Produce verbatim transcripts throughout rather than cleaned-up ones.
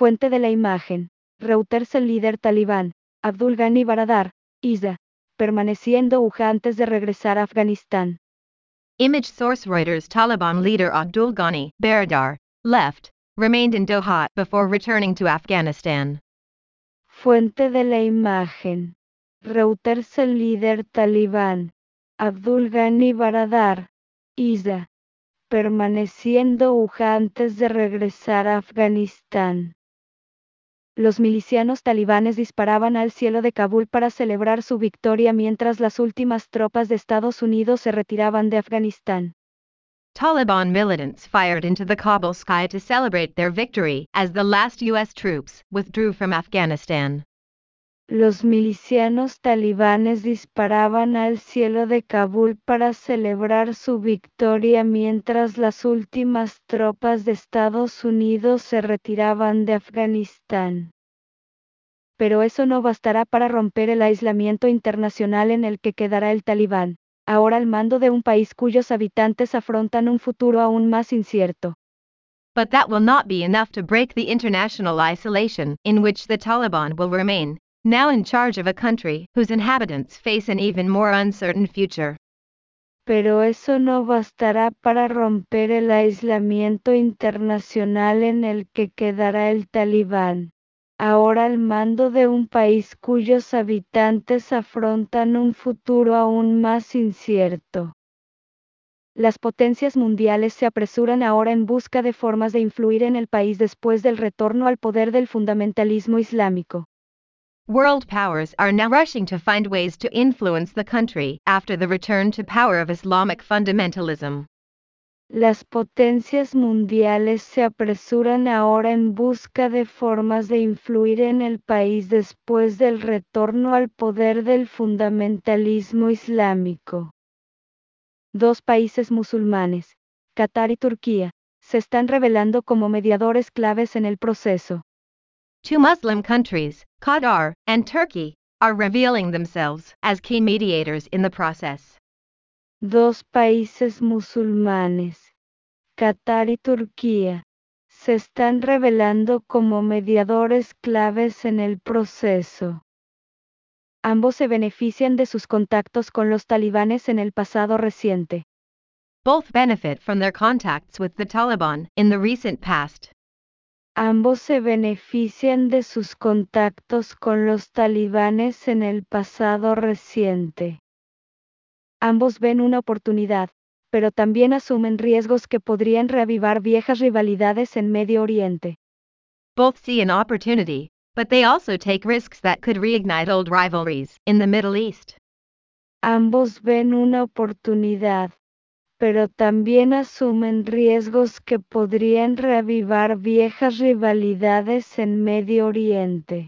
Fuente de la imagen. Reuters. El líder talibán, Abdul Ghani Baradar, I S A, permanecía en Doha antes de regresar a Afganistán. Image source Reuters. Taliban leader Abdul Ghani Baradar left, remained in Doha before returning to Afghanistan. Fuente de la imagen. Reuters. El líder talibán, Abdul Ghani Baradar, I S A, permanecía en Doha antes de regresar a Afganistán. Los milicianos talibanes disparaban al cielo de Kabul para celebrar su victoria mientras las últimas tropas de Estados Unidos se retiraban de Afganistán. Taliban militants fired into the Kabul sky to celebrate their victory as the last U S troops withdrew from Afghanistan. Los milicianos talibanes disparaban al cielo de Kabul para celebrar su victoria mientras las últimas tropas de Estados Unidos se retiraban de Afganistán. Pero eso no bastará para romper el aislamiento internacional en el que quedará el talibán, ahora al mando de un país cuyos habitantes afrontan un futuro aún más incierto. But that will not be enough to break the international isolation in which the Taliban will remain, now in charge of a country whose inhabitants face an even more uncertain future. Pero eso no bastará para romper el aislamiento internacional en el que quedará el talibán, ahora al mando de un país cuyos habitantes afrontan un futuro aún más incierto. Las potencias mundiales se apresuran ahora en busca de formas de influir en el país después del retorno al poder del fundamentalismo islámico. World powers are now rushing to find ways to influence the country after the return to power of Islamic fundamentalism. Las potencias mundiales se apresuran ahora en busca de formas de influir en el país después del retorno al poder del fundamentalismo islámico. Dos países musulmanes, Qatar y Turquía, se están revelando como mediadores claves en el proceso. Two Muslim countries, Qatar and Turkey, are revealing themselves as key mediators in the process. Dos países musulmanes, Qatar y Turquía, se están revelando como mediadores claves en el proceso. Ambos se benefician de sus contactos con los talibanes en el pasado reciente. Both benefit from their contacts with the Taliban in the recent past. Ambos se benefician de sus contactos con los talibanes en el pasado reciente. Ambos ven una oportunidad, pero también asumen riesgos que podrían reavivar viejas rivalidades en Medio Oriente. Both see an opportunity, but they also take risks that could reignite old rivalries in the Middle East. Ambos ven una oportunidad, pero también asumen riesgos que podrían reavivar viejas rivalidades en Medio Oriente.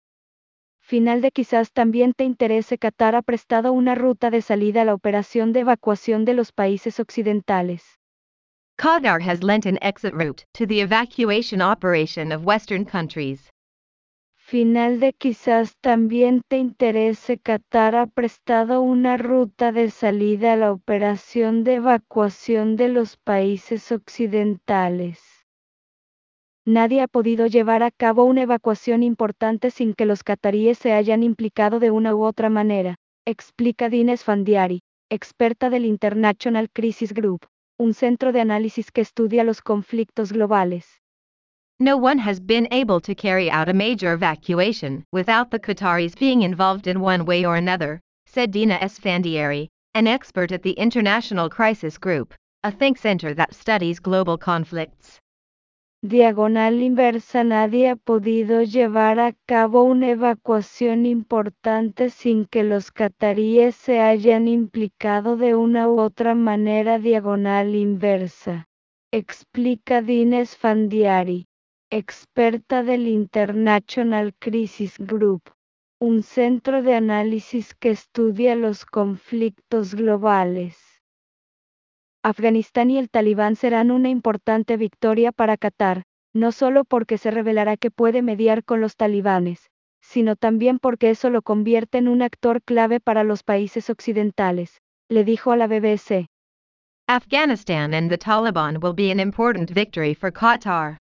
Final de quizás también te interese. Qatar ha prestado una ruta de salida a la operación de evacuación de los países occidentales. Qatar has lent an exit route to the evacuation operation of Western countries. Final de quizás también te interese. Qatar ha prestado una ruta de salida a la operación de evacuación de los países occidentales. Nadie ha podido llevar a cabo una evacuación importante sin que los cataríes se hayan implicado de una u otra manera, explica Dina Esfandiari, experta del International Crisis Group, un centro de análisis que estudia los conflictos globales. No one has been able to carry out a major evacuation without the Qataris being involved in one way or another, said Dina Esfandiari, an expert at the International Crisis Group, a think center that studies global conflicts. Diagonal inversa. Nadie ha podido llevar a cabo una evacuación importante sin que los cataríes se hayan implicado de una u otra manera. Diagonal inversa. Explica Dina Esfandiari, experta del International Crisis Group, un centro de análisis que estudia los conflictos globales. Afganistán y el Talibán serán una importante victoria para Qatar, no solo porque se revelará que puede mediar con los talibanes, sino también porque eso lo convierte en un actor clave para los países occidentales, le dijo a la B B C. Afghanistan and the Taliban will be an important victory for Qatar.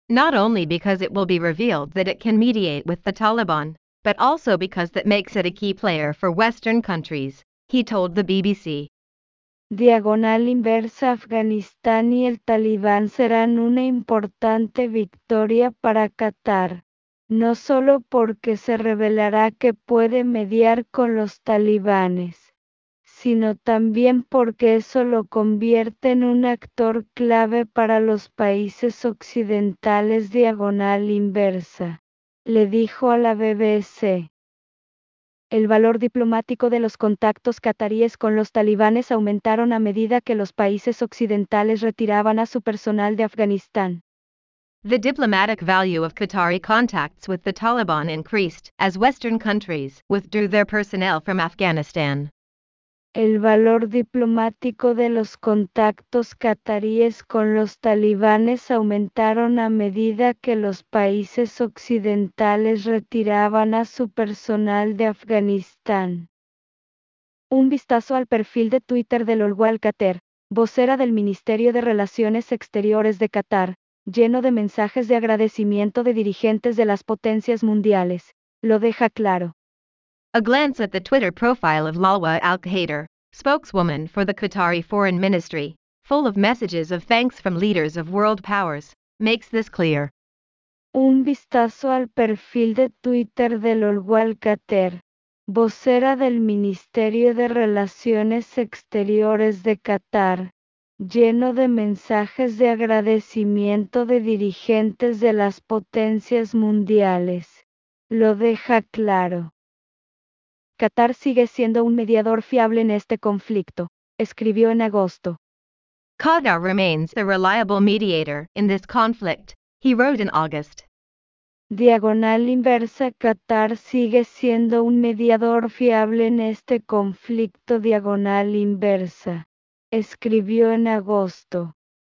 not only because it will be revealed that it can mediate with the Taliban, but also because that makes it a key player for Western countries, he told the B B C. Diagonal inversa. Afganistán y el Talibán serán una importante victoria para Qatar, no solo porque se revelará que puede mediar con los talibanes, sino también porque eso lo convierte en un actor clave para los países occidentales. Diagonal inversa, le dijo a la B B C. El valor diplomático de los contactos cataríes con los talibanes aumentaron a medida que los países occidentales retiraban a su personal de Afganistán. The diplomatic value of Qatari contacts with the Taliban increased as Western countries withdrew their personnel from Afghanistan. El valor diplomático de los contactos cataríes con los talibanes aumentaron a medida que los países occidentales retiraban a su personal de Afganistán. Un vistazo al perfil de Twitter de Olga Al-Khater, vocera del Ministerio de Relaciones Exteriores de Qatar, lleno de mensajes de agradecimiento de dirigentes de las potencias mundiales, lo deja claro. A glance at the Twitter profile of Olga Al-Khater, spokeswoman for the Qatari Foreign Ministry, full of messages of thanks from leaders of world powers, makes this clear. Un vistazo al perfil de Twitter de Olga Al-Khater, vocera del Ministerio de Relaciones Exteriores de Qatar, lleno de mensajes de agradecimiento de dirigentes de las potencias mundiales, lo deja claro. Qatar sigue siendo un mediador fiable en este conflicto, escribió en agosto. Qatar remains a reliable mediator in this conflict, he wrote in August. Diagonal inversa. Qatar sigue siendo un mediador fiable en este conflicto. Diagonal inversa, escribió en agosto.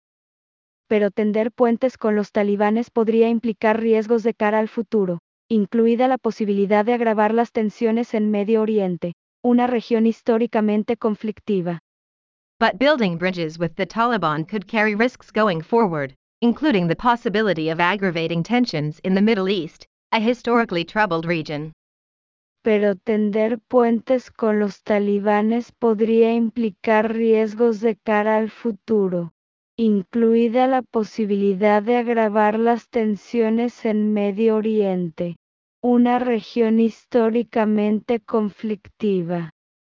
Pero tender puentes con los talibanes podría implicar riesgos de cara al futuro, incluida la posibilidad de agravar las tensiones en Medio Oriente, una región históricamente conflictiva. But building bridges with the Taliban could carry risks going forward, including the possibility of aggravating tensions in the Middle East, a historically troubled region. Pero tender puentes con los talibanes podría implicar riesgos de cara al futuro, incluida la posibilidad de agravar las tensiones en Medio Oriente, una región históricamente conflictiva.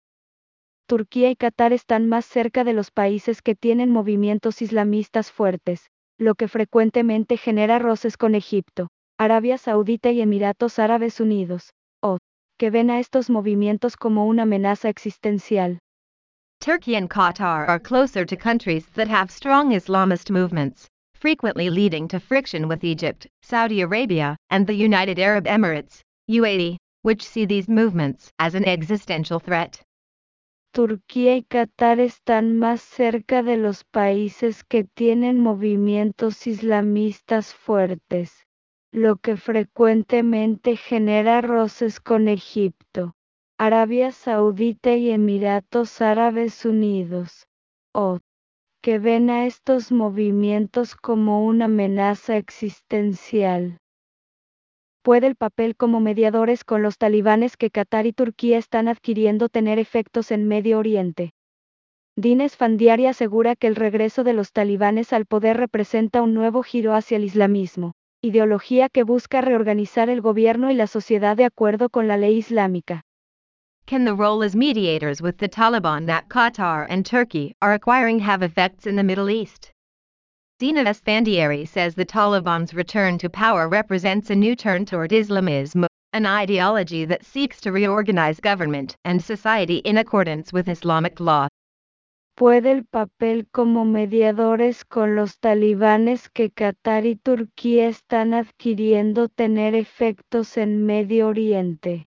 Turquía y Qatar están más cerca de los países que tienen movimientos islamistas fuertes, lo que frecuentemente genera roces con Egipto, Arabia Saudita y Emiratos Árabes Unidos, o, que ven a estos movimientos como una amenaza existencial. Turkey and Qatar are closer to countries that have strong Islamist movements, frequently leading to friction with Egypt, Saudi Arabia, and the United Arab Emirates, U A E, which see these movements as an existential threat. Turquía y Qatar están más cerca de los países que tienen movimientos islamistas fuertes, lo que frecuentemente genera roces con Egipto, Arabia Saudita y Emiratos Árabes Unidos, o, que ven a estos movimientos como una amenaza existencial. ¿Puede el papel como mediadores con los talibanes que Qatar y Turquía están adquiriendo tener efectos en Medio Oriente? Dine Esfandiari asegura que el regreso de los talibanes al poder representa un nuevo giro hacia el islamismo, ideología que busca reorganizar el gobierno y la sociedad de acuerdo con la ley islámica. Can the role as mediators with the Taliban that Qatar and Turkey are acquiring have effects in the Middle East? Dina Esfandiari says the Taliban's return to power represents a new turn toward Islamism, an ideology that seeks to reorganize government and society in accordance with Islamic law. ¿Puede el papel como mediadores con los talibanes que Qatar y Turquía están adquiriendo tener efectos en Medio Oriente?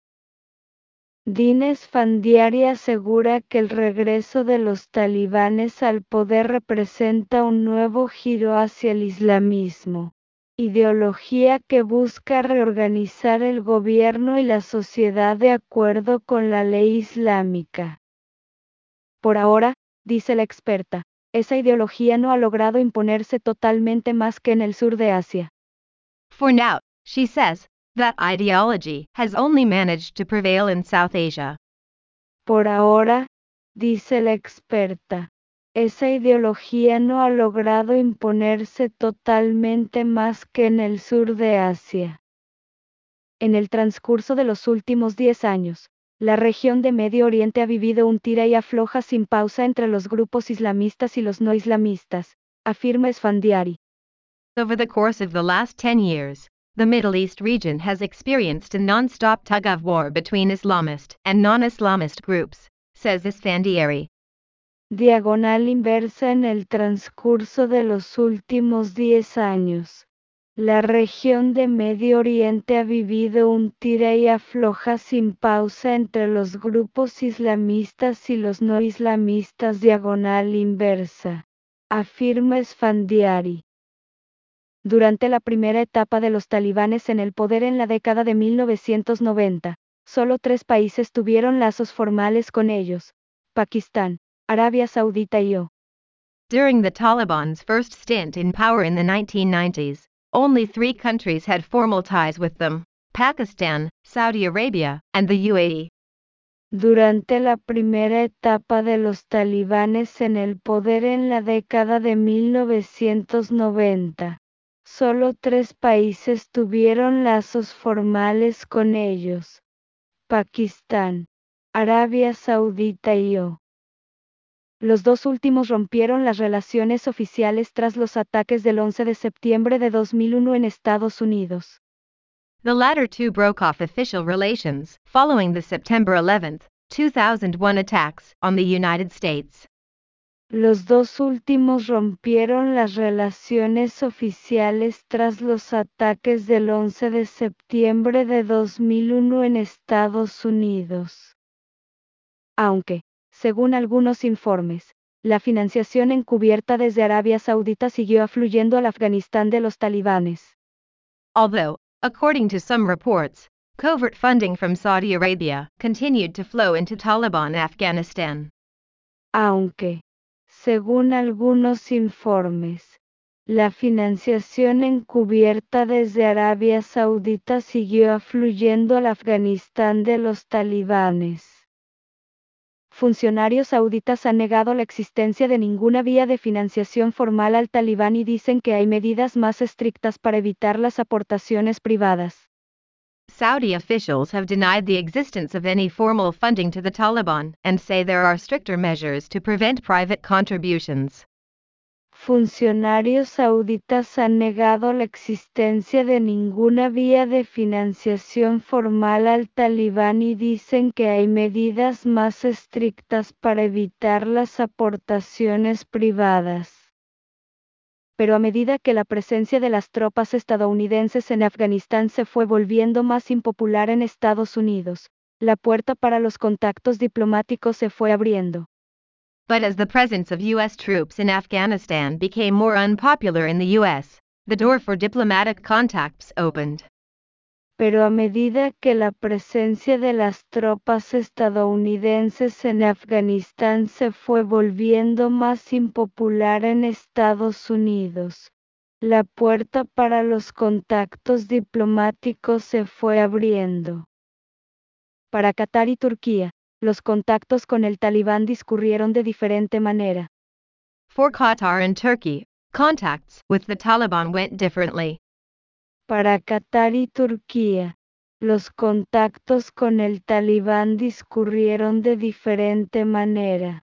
Dine Esfandiari asegura que el regreso de los talibanes al poder representa un nuevo giro hacia el islamismo, ideología que busca reorganizar el gobierno y la sociedad de acuerdo con la ley islámica. Por ahora, dice la experta, esa ideología no ha logrado imponerse totalmente más que en el sur de Asia. For now, she says, that ideology has only managed to prevail in South Asia. Por ahora, dice la experta, esa ideología no ha logrado imponerse totalmente más que en el sur de Asia. En el transcurso de los últimos diez años, la región de Medio Oriente ha vivido un tira y afloja sin pausa entre los grupos islamistas y los no islamistas, afirma Esfandiari. Over the course of the last ten years, the Middle East region has experienced a non-stop tug-of-war between Islamist and non-Islamist groups, says Esfandiari. Diagonal inversa en el transcurso de los últimos diez años. La región de Medio Oriente ha vivido un tira y afloja sin pausa entre los grupos islamistas y los no islamistas diagonal inversa, afirma Esfandiari. Durante la primera etapa de los talibanes en el poder en la década de mil novecientos noventa, solo tres países tuvieron lazos formales con ellos: Pakistán, Arabia Saudita y O. During the Taliban's first stint in power in the nineteen nineties, only three countries had formal ties with them: Pakistan, Saudi Arabia, and the U A E. Durante la primera etapa de los talibanes en el poder en la década de mil novecientos noventa, solo tres países tuvieron lazos formales con ellos: Pakistán, Arabia Saudita y O. Los dos últimos rompieron las relaciones oficiales tras los ataques del once de septiembre de dos mil uno en Estados Unidos. The latter two broke off official relations following the September eleventh, two thousand one attacks on the United States. Los dos últimos rompieron las relaciones oficiales tras los ataques del once de septiembre de dos mil uno en Estados Unidos. Aunque, según algunos informes, la financiación encubierta desde Arabia Saudita siguió afluyendo al Afganistán de los talibanes. Although, according to some reports, covert funding from Saudi Arabia continued to flow into Taliban Afghanistan. Aunque, según algunos informes, la financiación encubierta desde Arabia Saudita siguió afluyendo al Afganistán de los talibanes. Funcionarios sauditas han negado la existencia de ninguna vía de financiación formal al talibán y dicen que hay medidas más estrictas para evitar las aportaciones privadas. Saudi officials have denied the existence of any formal funding to the Taliban and say there are stricter measures to prevent private contributions. Funcionarios sauditas han negado la existencia de ninguna vía de financiación formal al talibán y dicen que hay medidas más estrictas para evitar las aportaciones privadas. Pero a medida que la presencia de las tropas estadounidenses en Afganistán se fue volviendo más impopular en Estados Unidos, la puerta para los contactos diplomáticos se fue abriendo. But as the presence of U S troops in Afghanistan became more unpopular in the U S, the door for diplomatic contacts opened. Pero a medida que la presencia de las tropas estadounidenses en Afganistán se fue volviendo más impopular en Estados Unidos, la puerta para los contactos diplomáticos se fue abriendo. Para Qatar y Turquía, los contactos con el talibán discurrieron de diferente manera. For Qatar and Turkey, contacts with the Taliban went differently. Para Qatar y Turquía, los contactos con el talibán discurrieron de diferente manera.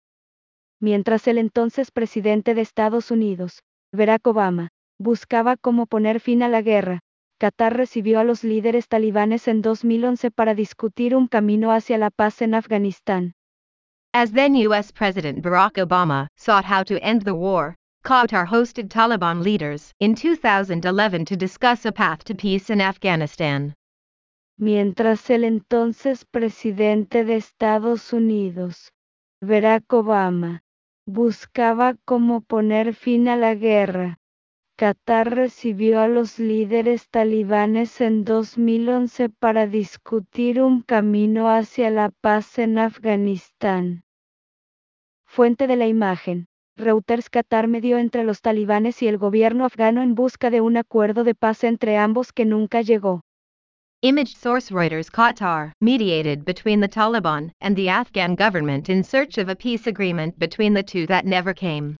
Mientras el entonces presidente de Estados Unidos, Barack Obama, buscaba cómo poner fin a la guerra, Qatar recibió a los líderes talibanes en dos mil once para discutir un camino hacia la paz en Afganistán. As then U S President Barack Obama sought how to end the war, Qatar hosted Taliban leaders in two thousand eleven to discuss a path to peace in Afghanistan. Mientras el entonces presidente de Estados Unidos, Barack Obama, buscaba cómo poner fin a la guerra, Qatar recibió a los líderes talibanes en dos mil once para discutir un camino hacia la paz en Afganistán. Fuente de la imagen. Reuters. Qatar medió entre los talibanes y el gobierno afgano en busca de un acuerdo de paz entre ambos que nunca llegó. Image source Reuters. Qatar mediated between the Taliban and the Afghan government in search of a peace agreement between the two that never came.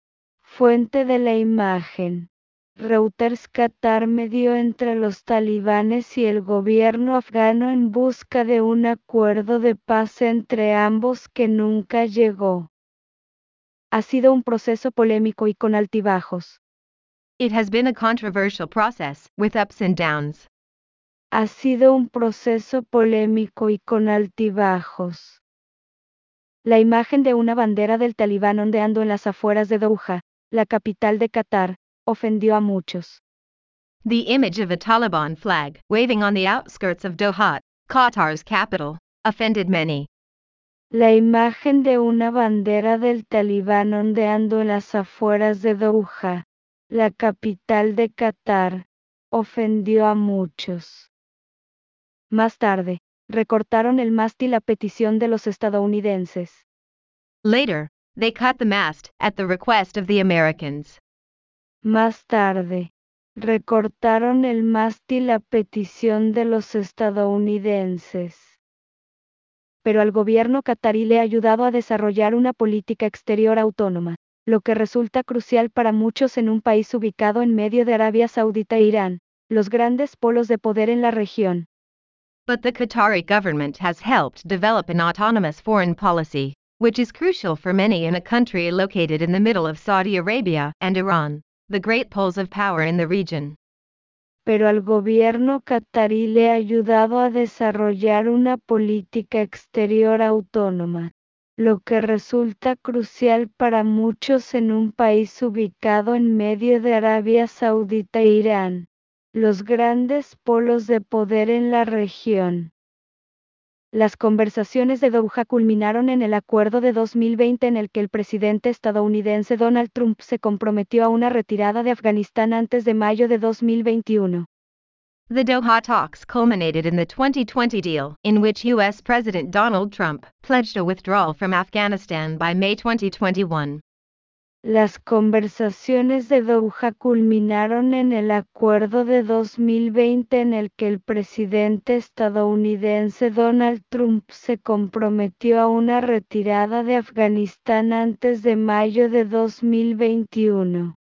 Fuente de la imagen. Reuters. Qatar medió entre los talibanes y el gobierno afgano en busca de un acuerdo de paz entre ambos que nunca llegó. Ha sido un proceso polémico y con altibajos. It has been a controversial process, with ups and downs. Ha sido un proceso polémico y con altibajos. La imagen de una bandera del talibán ondeando en las afueras de Doha, la capital de Qatar, ofendió a muchos. The image of a Taliban flag waving on the outskirts of Doha, Qatar's capital, offended many. La imagen de una bandera del talibán ondeando en las afueras de Doha, la capital de Qatar, ofendió a muchos. Más tarde, recortaron el mástil a petición de los estadounidenses. Later, they cut the mast at the request of the Americans. Más tarde, recortaron el mástil a petición de los estadounidenses. Pero al gobierno catarí le ha ayudado a desarrollar una política exterior autónoma, lo que resulta crucial para muchos en un país ubicado en medio de Arabia Saudita e Irán, los grandes polos de poder en la región. But the Qatari government has helped develop an autonomous foreign policy, which is crucial for many in a country located in the middle of Saudi Arabia and Iran, the great poles of power in the region. Pero al gobierno catarí le ha ayudado a desarrollar una política exterior autónoma, lo que resulta crucial para muchos en un país ubicado en medio de Arabia Saudita e Irán, los grandes polos de poder en la región. Las conversaciones de Doha culminaron en el acuerdo de dos mil veinte en el que el presidente estadounidense Donald Trump se comprometió a una retirada de Afganistán antes de mayo de dos mil veintiuno. The Doha talks culminated in the twenty twenty deal, in which U S President Donald Trump pledged a withdrawal from Afghanistan by May twenty twenty-one. Las conversaciones de Doha culminaron en el acuerdo de dos mil veinte en el que el presidente estadounidense Donald Trump se comprometió a una retirada de Afganistán antes de mayo de dos mil veintiuno.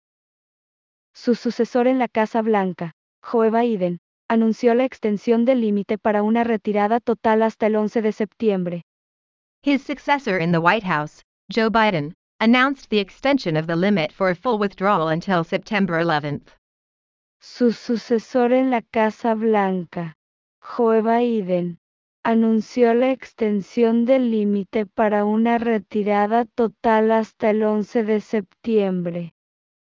Su sucesor en la Casa Blanca, Joe Biden, anunció la extensión del límite para una retirada total hasta el once de septiembre. His successor in the White House, Joe Biden, announced the extension of the limit for a full withdrawal until September eleventh. Su sucesor en la Casa Blanca, Joe Biden, anunció la extensión del límite para una retirada total hasta el once de septiembre.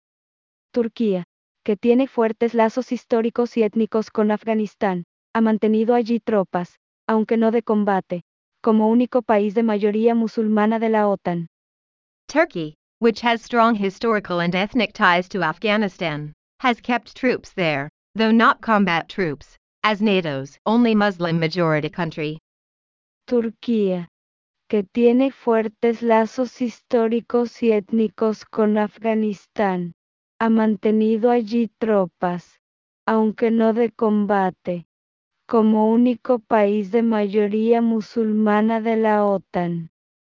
Turquía, que tiene fuertes lazos históricos y étnicos con Afganistán, ha mantenido allí tropas, aunque no de combate, como único país de mayoría musulmana de la OTAN. Turkey, which has strong historical and ethnic ties to Afghanistan, has kept troops there, though not combat troops, as NATO's only Muslim-majority country. Turquía, que tiene fuertes lazos históricos y étnicos con Afganistán, ha mantenido allí tropas, aunque no de combate, como único país de mayoría musulmana de la OTAN.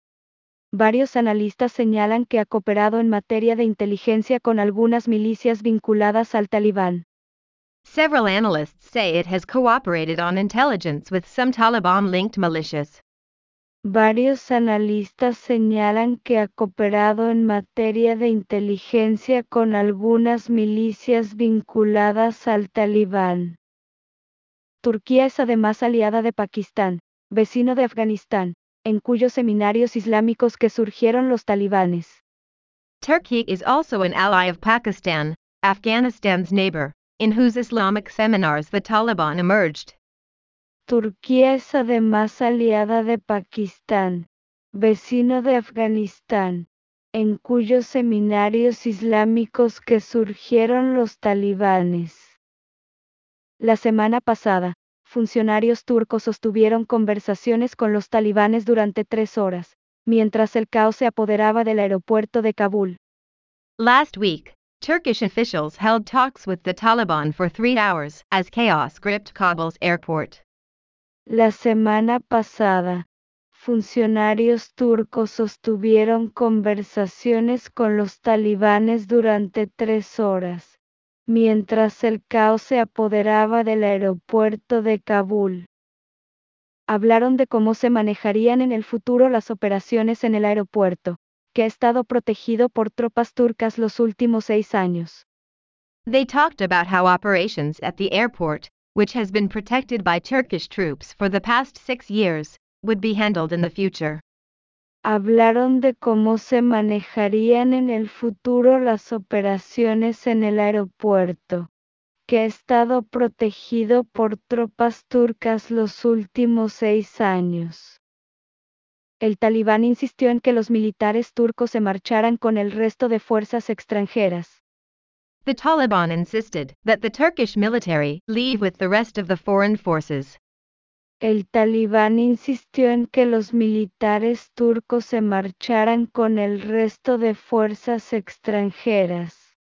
Varios analistas señalan que ha cooperado en materia de inteligencia con algunas milicias vinculadas al Talibán. Several analysts say it has cooperated on intelligence with some Taliban-linked militias. Varios analistas señalan que ha cooperado en materia de inteligencia con algunas milicias vinculadas al Talibán. Turquía es además aliada de Pakistán, vecino de Afganistán, en cuyos seminarios islámicos que surgieron los talibanes. Turkey is also an ally of Pakistan, Afghanistan's neighbor, in whose Islamic seminars the Taliban emerged. Turquía es además aliada de Pakistán, vecino de Afganistán, en cuyos seminarios islámicos que surgieron los talibanes. La semana pasada, funcionarios turcos sostuvieron conversaciones con los talibanes durante tres horas, mientras el caos se apoderaba del aeropuerto de Kabul. Last week, Turkish officials held talks with the Taliban for three hours as chaos gripped Kabul's airport. La semana pasada, funcionarios turcos sostuvieron conversaciones con los talibanes durante tres horas, mientras el caos se apoderaba del aeropuerto de Kabul. Hablaron de cómo se manejarían en el futuro las operaciones en el aeropuerto, que ha estado protegido por tropas turcas los últimos seis años. They talked about how operations at the airport, which has been protected by Turkish troops for the past six years, would be handled in the future. Hablaron de cómo se manejarían en el futuro las operaciones en el aeropuerto, que ha estado protegido por tropas turcas los últimos seis años. El talibán insistió en que los militares turcos se marcharan con el resto de fuerzas extranjeras. The Taliban insisted that the Turkish military leave with the rest of the foreign forces. El talibán insistió en que los militares turcos se marcharan con el resto de fuerzas extranjeras.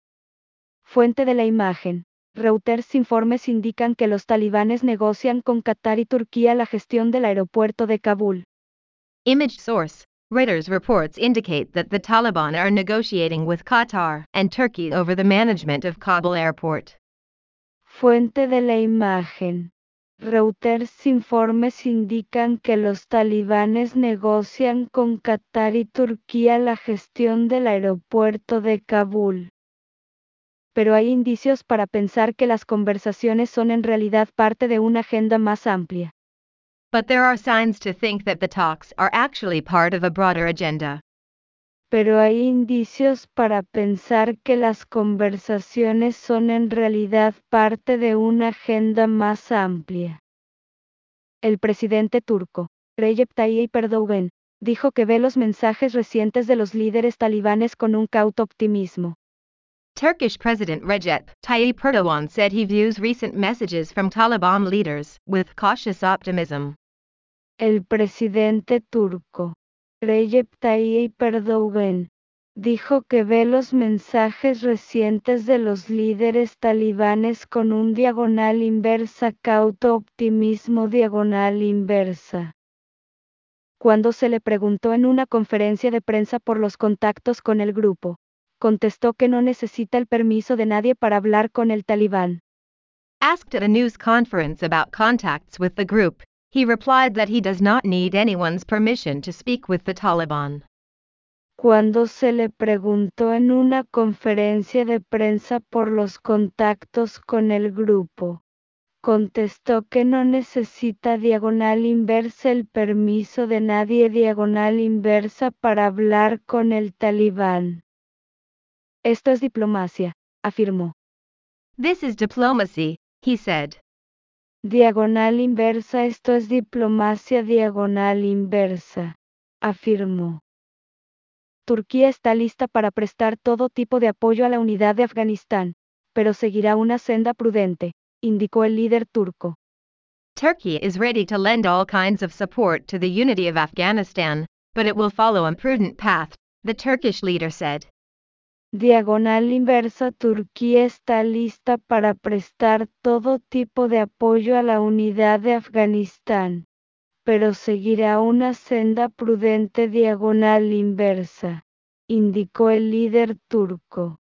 Fuente de la imagen. Reuters informes indican que los talibanes negocian con Qatar y Turquía la gestión del aeropuerto de Kabul. Image source. Reuters reports indicate that the Taliban are negotiating with Qatar and Turkey over the management of Kabul airport. Fuente de la imagen. Reuters informes indican que los talibanes negocian con Qatar y Turquía la gestión del aeropuerto de Kabul. Pero hay indicios para pensar que las conversaciones son en realidad parte de una agenda más amplia. But there are signs to think that the talks are actually part of a broader agenda. Pero hay indicios para pensar que las conversaciones son en realidad parte de una agenda más amplia. El presidente turco, Recep Tayyip Erdogan, dijo que ve los mensajes recientes de los líderes talibanes con un cauto optimismo. Turkish President Recep Tayyip Erdogan said he views recent messages from Taliban leaders with cautious optimism. El presidente turco, Recep Tayyip Erdogan, dijo que ve los mensajes recientes de los líderes talibanes con un diagonal inversa cauto optimismo diagonal inversa. Cuando se le preguntó en una conferencia de prensa por los contactos con el grupo, contestó que no necesita el permiso de nadie para hablar con el talibán. Asked at a news conference about contacts with the group, he replied that he does not need anyone's permission to speak with the Taliban. Cuando se le preguntó en una conferencia de prensa por los contactos con el grupo, contestó que no necesita diagonal inversa el permiso de nadie diagonal inversa para hablar con el talibán. Esto es diplomacia, afirmó. This is diplomacy, he said. Diagonal inversa, esto es diplomacia diagonal inversa, afirmó. Turquía está lista para prestar todo tipo de apoyo a la unidad de Afganistán, pero seguirá una senda prudente, indicó el líder turco. Turkey is ready to lend all kinds of support to the unity of Afghanistan, but it will follow a prudent path, the Turkish leader said. Diagonal inversa, Turquía está lista para prestar todo tipo de apoyo a la unidad de Afganistán, pero seguirá una senda prudente diagonal inversa, indicó el líder turco.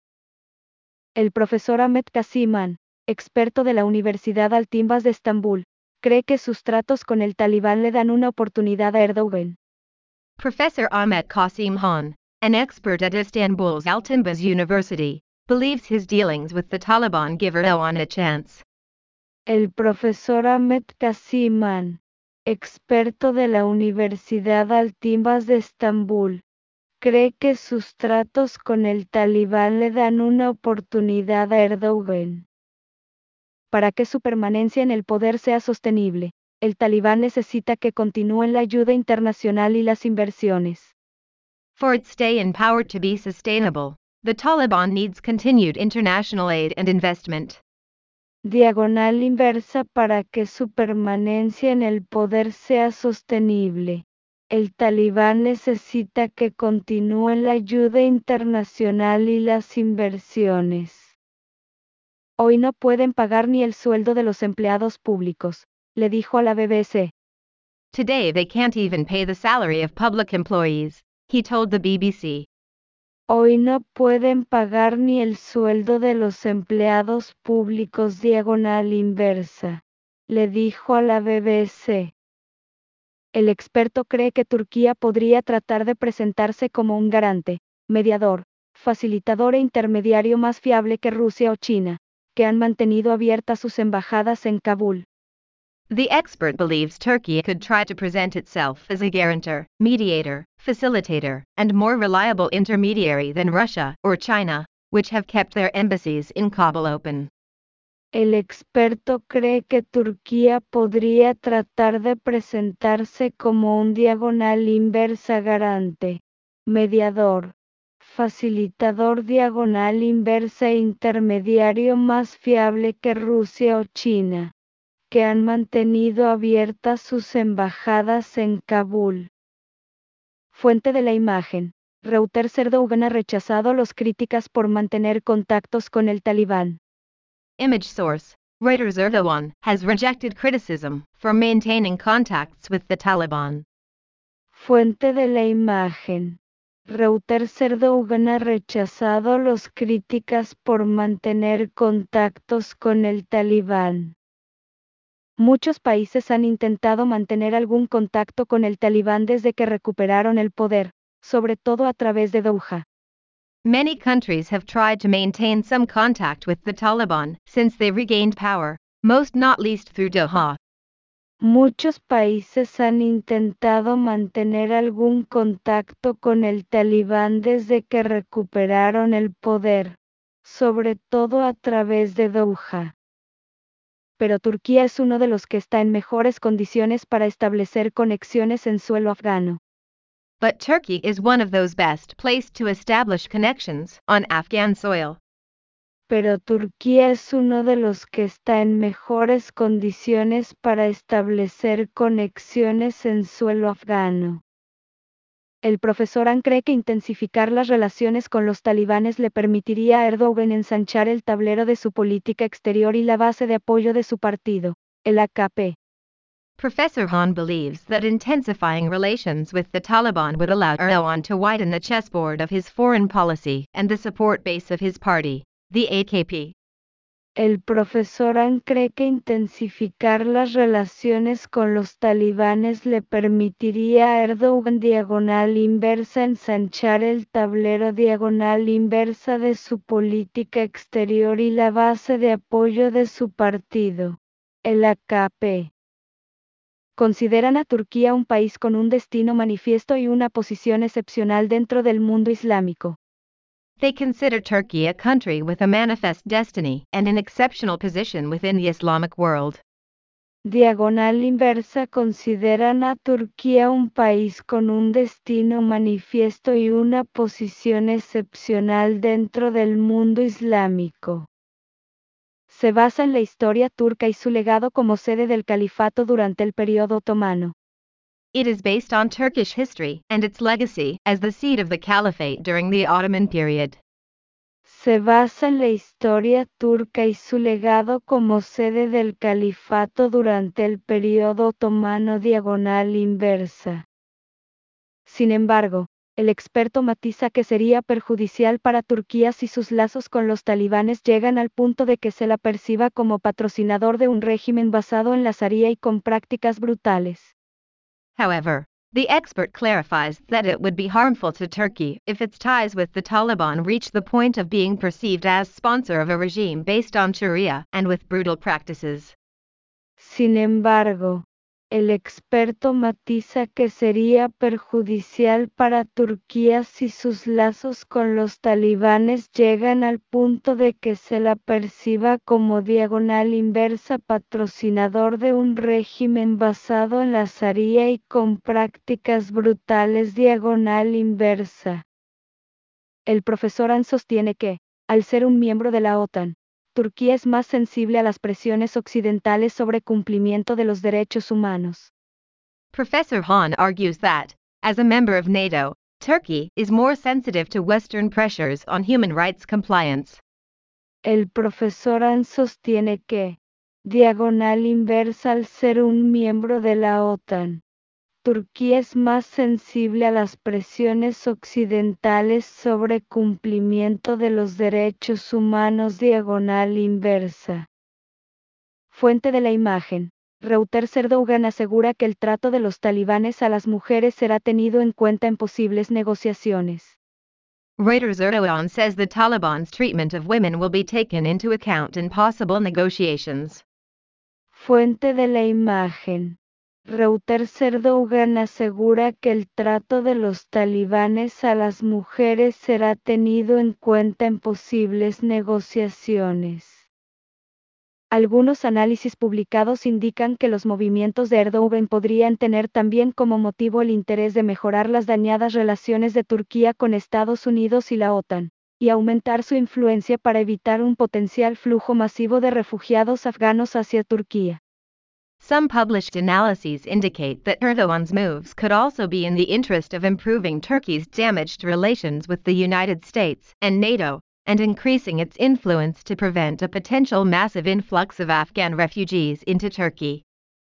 El profesor Ahmet Kasiman, experto de la Universidad Altinbas de Estambul, cree que sus tratos con el talibán le dan una oportunidad a Erdogan. Professor Ahmet Kasimhan, an expert at Istanbul's Altinbas University, believes his dealings with the Taliban give Erdogan a chance. El profesor Ahmet Kasiman, experto de la Universidad Altinbas de Estambul, cree que sus tratos con el talibán le dan una oportunidad a Erdogan. Para que su permanencia en el poder sea sostenible, el talibán necesita que continúen la ayuda internacional y las inversiones. For its stay in power to be sustainable, the Taliban needs continued international aid and investment. Diagonal inversa, para que su permanencia en el poder sea sostenible, El talibán necesita que continúe la ayuda internacional y las inversiones. Hoy no pueden pagar ni el sueldo de los empleados públicos, le dijo a la B B C. Today they can't even pay the salary of public employees, he told the B B C. Hoy no pueden pagar ni el sueldo de los empleados públicos diagonal inversa, le dijo a la B B C. El experto cree que Turquía podría tratar de presentarse como un garante, mediador, facilitador e intermediario más fiable que Rusia o China, que han mantenido abiertas sus embajadas en Kabul. The expert believes Turkey could try to present itself as a guarantor, mediator, facilitator, and more reliable intermediary than Russia or China, which have kept their embassies in Kabul open. El experto cree que Turquía podría tratar de presentarse como un diagonal inversa garante, mediador, facilitador diagonal inversa e intermediario más fiable que Rusia o China, que han mantenido abiertas sus embajadas en Kabul. Fuente de la imagen. Reuters. Erdogan ha rechazado las críticas por mantener contactos con el talibán. Image source. Reuters. Erdogan has rejected criticism for maintaining contacts with the Taliban. Fuente de la imagen. Reuters. Erdogan ha rechazado las críticas por mantener contactos con el talibán. Muchos países han intentado mantener algún contacto con el talibán desde que recuperaron el poder, sobre todo a través de Doha. Many countries have tried to maintain some contact with the Taliban since they regained power, most not least through Doha. Muchos países han intentado mantener algún contacto con el talibán desde que recuperaron el poder, sobre todo a través de Doha. Pero Turquía es uno de los que está en mejores condiciones para establecer conexiones en suelo afgano. But Turkey is one of those best placed to establish connections on Afghan soil. Pero Turquía es uno de los que está en mejores condiciones para establecer conexiones en suelo afgano. El profesor Han cree que intensificar las relaciones con los talibanes le permitiría a Erdogan ensanchar el tablero de su política exterior y la base de apoyo de su partido, el A K P. Professor Han believes that intensifying relations with the Taliban would allow Erdogan to widen the chessboard of his foreign policy and the support base of his party, the A K P. El profesor Han cree que intensificar las relaciones con los talibanes le permitiría a Erdogan diagonal inversa ensanchar el tablero diagonal inversa de su política exterior y la base de apoyo de su partido, el A K P. Consideran a Turquía un país con un destino manifiesto y una posición excepcional dentro del mundo islámico. They consider Turkey a country with a manifest destiny and an exceptional position within the Islamic world. Diagonal inversa. Consideran a Turquía un país con un destino manifiesto y una posición excepcional dentro del mundo islámico. Se basa en la historia turca y su legado como sede del califato durante el periodo otomano. It is based on Turkish history and its legacy as the seat of the caliphate during the Ottoman period. Se basa en la historia turca y su legado como sede del califato durante el periodo otomano diagonal inversa. Sin embargo, el experto matiza que sería perjudicial para Turquía si sus lazos con los talibanes llegan al punto de que se la perciba como patrocinador de un régimen basado en la Sharia y con prácticas brutales. However, the expert clarifies that it would be harmful to Turkey if its ties with the Taliban reach the point of being perceived as sponsor of a regime based on Sharia and with brutal practices. Sin embargo, el experto matiza que sería perjudicial para Turquía si sus lazos con los talibanes llegan al punto de que se la perciba como diagonal inversa patrocinador de un régimen basado en la Sharia y con prácticas brutales diagonal inversa. El profesor Han sostiene que, al ser un miembro de la OTAN, Turquía es más sensible a las presiones occidentales sobre cumplimiento de los derechos humanos. Professor Han argues that, As a member of NATO, Turkey is more sensitive to Western pressures on human rights compliance. El profesor An sostiene que, diagonal inversa al ser un miembro de la OTAN, Turquía es más sensible a las presiones occidentales sobre cumplimiento de los derechos humanos diagonal inversa. Fuente de la imagen. Reuters. Erdogan asegura que el trato de los talibanes a las mujeres será tenido en cuenta en posibles negociaciones. Reuters. Erdogan says the Taliban's treatment of women will be taken into account in possible negotiations. Fuente de la imagen. Reuters. Erdogan asegura que el trato de los talibanes a las mujeres será tenido en cuenta en posibles negociaciones. Algunos análisis publicados indican que los movimientos de Erdogan podrían tener también como motivo el interés de mejorar las dañadas relaciones de Turquía con Estados Unidos y la OTAN, y aumentar su influencia para evitar un potencial flujo masivo de refugiados afganos hacia Turquía. Some published analyses indicate that Erdogan's moves could also be in the interest of improving Turkey's damaged relations with the United States and NATO, and increasing its influence to prevent a potential massive influx of Afghan refugees into Turkey.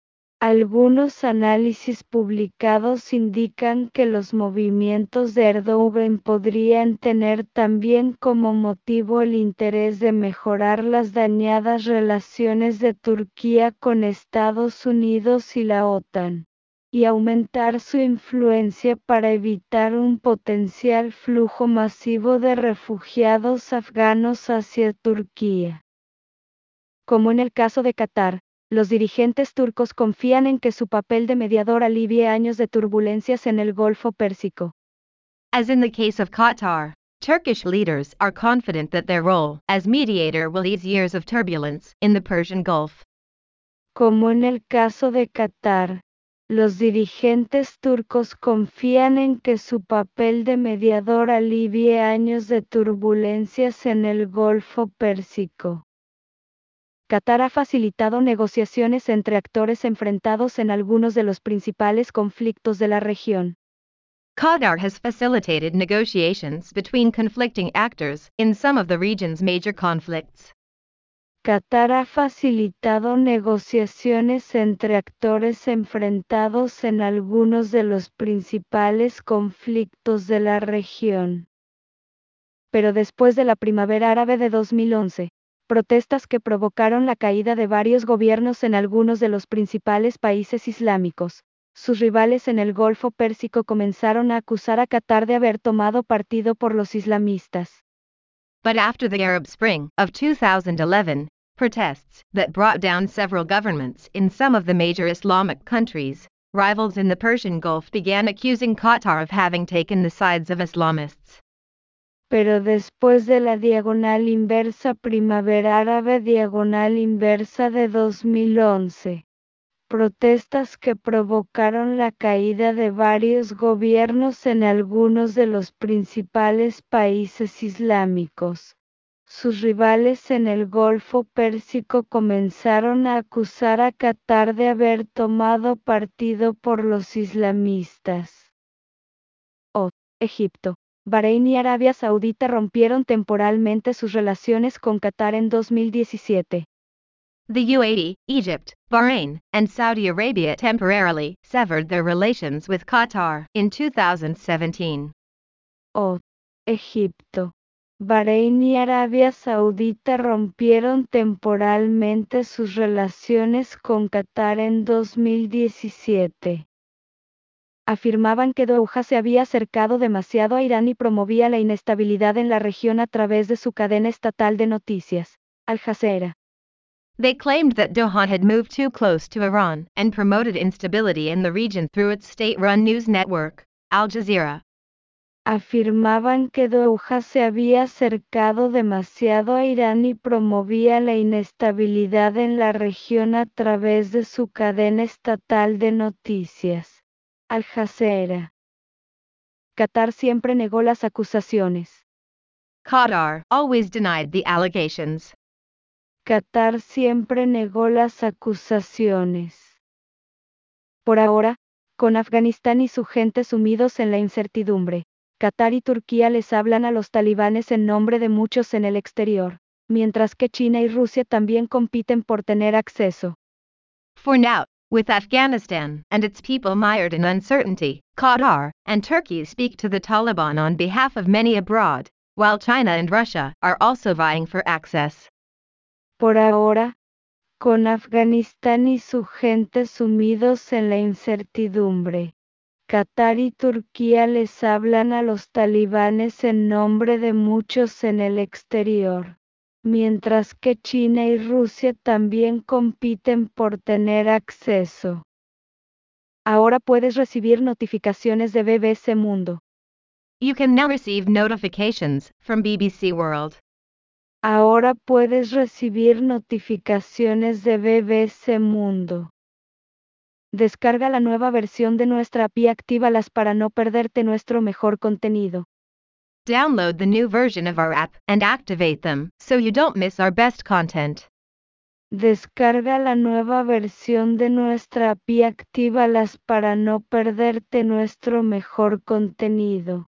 Algunos análisis publicados indican que los movimientos de Erdogan podrían tener también como motivo el interés de mejorar las dañadas relaciones de Turquía con Estados Unidos y la OTAN, y aumentar su influencia para evitar un potencial flujo masivo de refugiados afganos hacia Turquía. Como en el caso de Qatar, los dirigentes turcos confían en que su papel de mediador alivie años de turbulencias en el Golfo Pérsico. As in the case of Qatar, Turkish leaders are confident that their role as mediator will ease years of turbulence in the Persian Gulf. Como en el caso de Qatar, los dirigentes turcos confían en que su papel de mediador alivie años de turbulencias en el Golfo Pérsico. Qatar ha facilitado negociaciones entre actores enfrentados en algunos de los principales conflictos de la región. Qatar has facilitated negotiations between conflicting actors in some of the region's major conflicts. Qatar ha facilitado negociaciones entre actores enfrentados en algunos de los principales conflictos de la región. Pero después de la primavera árabe de dos mil once, protestas que provocaron la caída de varios gobiernos en algunos de los principales países islámicos, sus rivales en el Golfo Pérsico comenzaron a acusar a Qatar de haber tomado partido por los islamistas. But after the Arab Spring of two thousand eleven, protests that brought down several governments in some of the major Islamic countries, rivals in the Persian Gulf began accusing Qatar of having taken the sides of Islamists. Pero después de la diagonal inversa primavera árabe diagonal inversa de dos mil once, protestas que provocaron la caída de varios gobiernos en algunos de los principales países islámicos, sus rivales en el Golfo Pérsico comenzaron a acusar a Qatar de haber tomado partido por los islamistas. Oh, Egipto, Bahrein y Arabia Saudita rompieron temporalmente sus relaciones con Qatar en dos mil diecisiete. The U A E, Egypt, Bahrain, and Saudi Arabia temporarily severed their relations with Qatar in two thousand seventeen. Oh, Egipto, Bahrein y Arabia Saudita rompieron temporalmente sus relaciones con Qatar en dos mil diecisiete. Afirmaban que Doha se había acercado demasiado a Irán y promovía la inestabilidad en la región a través de su cadena estatal de noticias, Al Jazeera. They claimed that Doha had moved too close to Iran and promoted instability in the region through its state-run news network, Al Jazeera. Afirmaban que Doha se había acercado demasiado a Irán y promovía la inestabilidad en la región a través de su cadena estatal de noticias, Al Jazeera. Qatar siempre negó las acusaciones. Qatar always denied the allegations. Qatar siempre negó las acusaciones. Por ahora, Con Afganistán y su gente sumidos en la incertidumbre, Qatar y Turquía les hablan a los talibanes en nombre de muchos en el exterior, mientras que China y Rusia también compiten por tener acceso. For now, with Afghanistan and its people mired in uncertainty, Qatar and Turkey speak to the Taliban on behalf of many abroad, while China and Russia are also vying for access. Por ahora, con Afganistán y su gente sumidos en la incertidumbre, Qatar y Turquía les hablan a los talibanes en nombre de muchos en el exterior, mientras que China y Rusia también compiten por tener acceso. Ahora puedes recibir notificaciones de B B C Mundo. You can now receive notifications from B B C World. Ahora puedes recibir notificaciones de B B C Mundo. Descarga la nueva versión de nuestra app y actívalas para no perderte nuestro mejor contenido. Download the new version of our app and activate them so you don't miss our best content. Descarga la nueva versión de nuestra app y actívalas para no perderte nuestro mejor contenido.